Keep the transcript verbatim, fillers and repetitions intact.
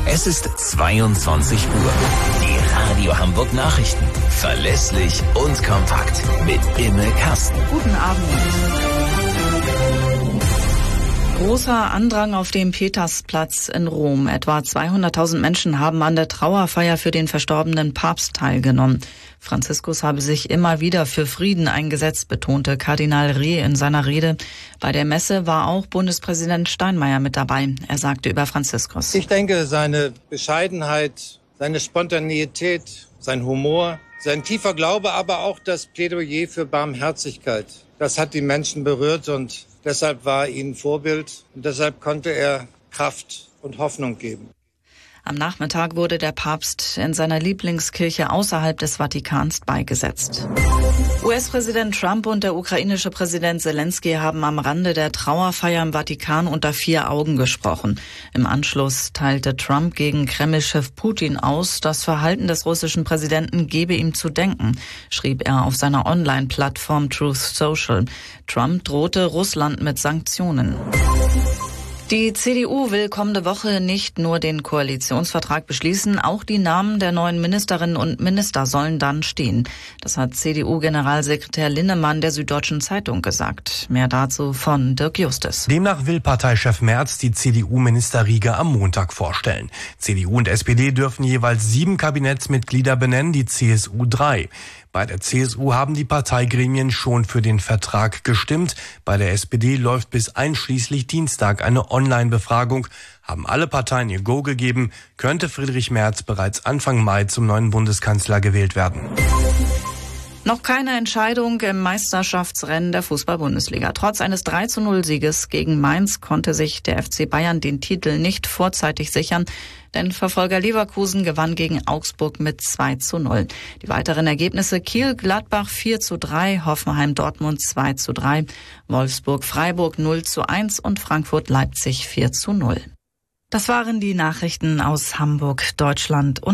Es ist zweiundzwanzig Uhr. Die Radio Hamburg Nachrichten. Verlässlich und kompakt. Mit Imme Kasten. Guten Abend. Großer Andrang auf dem Petersplatz in Rom. Etwa zweihunderttausend Menschen haben an der Trauerfeier für den verstorbenen Papst teilgenommen. Franziskus habe sich immer wieder für Frieden eingesetzt, betonte Kardinal Re in seiner Rede. Bei der Messe war auch Bundespräsident Steinmeier mit dabei. Er sagte über Franziskus: Ich denke, seine Bescheidenheit, seine Spontaneität, sein Humor, sein tiefer Glaube, aber auch das Plädoyer für Barmherzigkeit, das hat die Menschen berührt und deshalb war er ihnen Vorbild und deshalb konnte er Kraft und Hoffnung geben. Am Nachmittag wurde der Papst in seiner Lieblingskirche außerhalb des Vatikans beigesetzt. U S-Präsident Trump und der ukrainische Präsident Zelensky haben am Rande der Trauerfeier im Vatikan unter vier Augen gesprochen. Im Anschluss teilte Trump gegen Kreml-Chef Putin aus, das Verhalten des russischen Präsidenten gebe ihm zu denken, schrieb er auf seiner Online-Plattform Truth Social. Trump drohte Russland mit Sanktionen. Die C D U will kommende Woche nicht nur den Koalitionsvertrag beschließen, auch die Namen der neuen Ministerinnen und Minister sollen dann stehen. Das hat C D U-Generalsekretär Linnemann der Süddeutschen Zeitung gesagt. Mehr dazu von Dirk Justus. Demnach will Parteichef Merz die C D U-Ministerriege am Montag vorstellen. C D U und S P D dürfen jeweils sieben Kabinettsmitglieder benennen, die C S U drei. Bei der C S U haben die Parteigremien schon für den Vertrag gestimmt. Bei der S P D läuft bis einschließlich Dienstag eine Online-Befragung. Haben alle Parteien ihr Go gegeben, könnte Friedrich Merz bereits Anfang Mai zum neuen Bundeskanzler gewählt werden. Noch keine Entscheidung im Meisterschaftsrennen der Fußball-Bundesliga. Trotz eines drei zu null Sieges gegen Mainz konnte sich der F C Bayern den Titel nicht vorzeitig sichern, denn Verfolger Leverkusen gewann gegen Augsburg mit zwei zu null. Die weiteren Ergebnisse: Kiel-Gladbach vier zu drei, Hoffenheim-Dortmund zwei zu drei, Wolfsburg-Freiburg null zu eins und Frankfurt-Leipzig vier zu null. Das waren die Nachrichten aus Hamburg, Deutschland und